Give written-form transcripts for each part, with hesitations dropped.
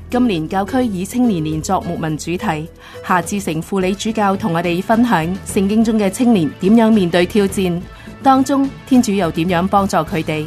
今年教區以青年年作牧民主題，夏志誠輔理主教同我哋分享聖經中嘅青年點樣面對挑戰，當中天主又點樣幫助佢哋。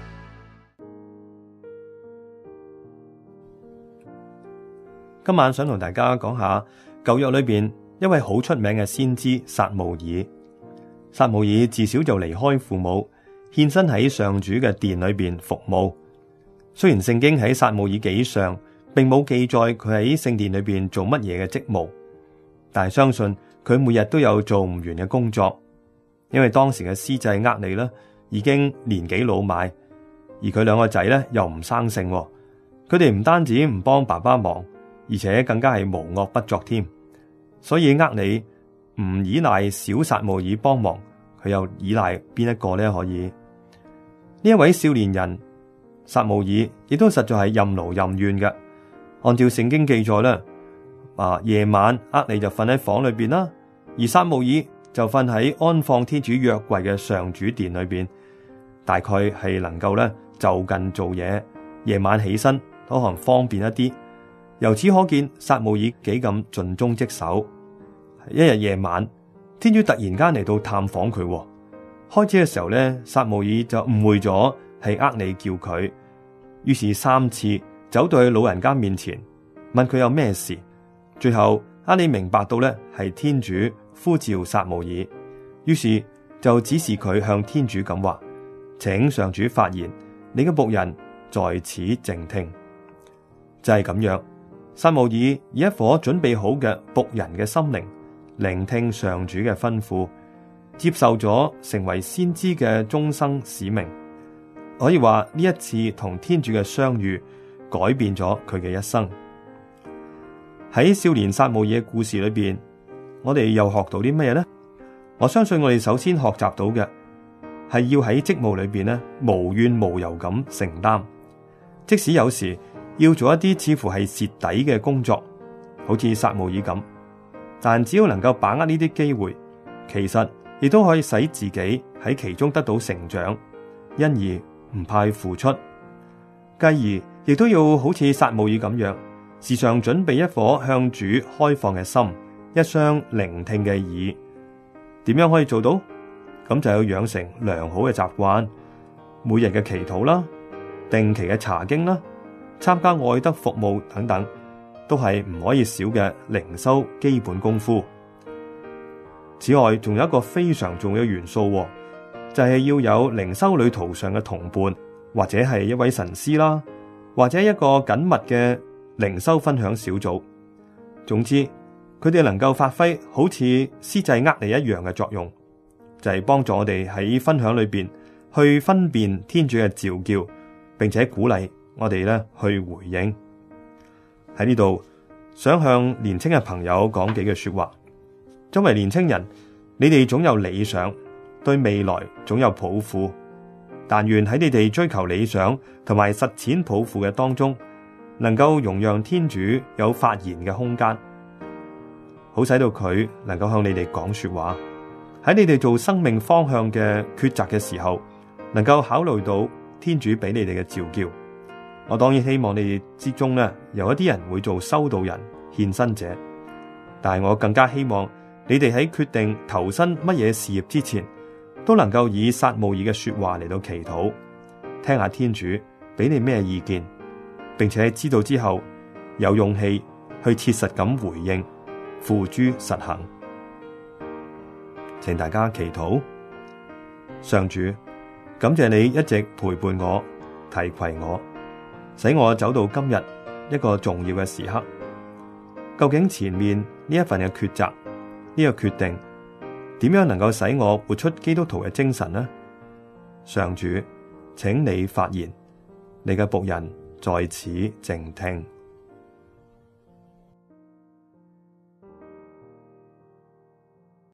今晚想同大家講下舊約裏邊一位好出名嘅先知撒慕爾。撒慕爾自小就離開父母，獻身喺上主嘅殿裏邊服務。雖然聖經喺撒慕爾紀上並冇記載佢喺聖殿裏邊做乜嘢嘅職務，但係相信佢每日都有做唔完嘅工作，因為當時嘅司祭厄里呢已經年紀老邁，而佢兩個仔呢又唔生性，佢哋唔單止唔幫爸爸忙，而且更加係無惡不作添。所以厄里唔依賴小撒慕爾幫忙，佢又依賴邊一個呢？可以呢一位少年人撒慕爾亦都實在係任勞任怨嘅。按照聖經記載咧，夜晚厄里就瞓喺房裏邊啦，而撒慕爾就瞓喺安放天主約櫃嘅上主殿裏邊，大概係能夠咧就近做嘢，夜晚起身都可能方便一啲。由此可見撒慕爾幾咁盡忠職守。一日夜晚，天主突然間嚟到探訪佢。開始嘅時候咧，撒慕爾就誤會咗係厄里叫佢，於是3次走到去老人家面前，問佢有咩事。最後厄里明白到咧係天主呼召撒慕爾，於是就指示佢向天主咁話：請上主發言，你嘅僕人在此靜聽。就係咁樣，撒慕爾以一顆準備好嘅僕人嘅心靈，聆聽上主嘅吩咐，接受咗成為先知嘅終生使命。可以話呢一次同天主嘅相遇，改變咗佢嘅一生。喺少年撒慕爾嘅故事裏邊，我哋又學到啲咩呢？我相信我哋首先學習到嘅係要喺職務裏邊呢無怨無尤咁承擔，即使有時要做一啲似乎係蝕底嘅工作，好似撒慕爾咁，但只要能夠把握呢啲機會，其實亦都可以使自己喺其中得到成長，因而唔怕付出。繼而亦都要好似撒慕爾咁樣，時常準備一顆向主開放嘅心，一雙聆聽嘅耳。點樣可以做到？咁就要養成良好嘅習慣，每日嘅祈禱啦，定期嘅查經啦，參加愛德服務等等，都係唔可以少嘅靈修基本功夫。此外，仲有一個非常重要嘅元素，就係要有靈修旅途上嘅同伴，或者係一位神師啦，或者一個緊密嘅靈修分享小組。總之，佢哋能夠發揮好似司祭厄里一樣嘅作用，就係幫助我哋喺分享裏邊去分辨天主嘅召叫，並且鼓勵我哋咧去回應。喺呢度想向年輕嘅朋友講幾句說話。作為年輕人，你哋總有理想，對未來總有抱負，但願喺你哋追求理想同埋實踐抱負嘅當中，能夠容讓天主有發言嘅空間，好使到佢能夠向你哋講說話。喺你哋做生命方向嘅抉擇嘅時候，能夠考慮到天主俾你哋嘅召叫。我當然希望你哋之中呢，有一啲人會做修道人、獻身者，但係我更加希望你哋喺決定投身乜嘢事業之前，都能夠以撒慕爾嘅說話嚟到祈禱，聽下天主俾你咩意見，並且知道之後有勇氣去切實咁回應，付諸實行。請大家祈禱。上主，感謝你一直陪伴我、提攜我，使我走到今日一個重要嘅時刻。究竟前面呢一份嘅抉擇，呢個決定點樣能夠使我活出基督徒嘅精神呢？上主，請你發言，你嘅僕人在此靜聽。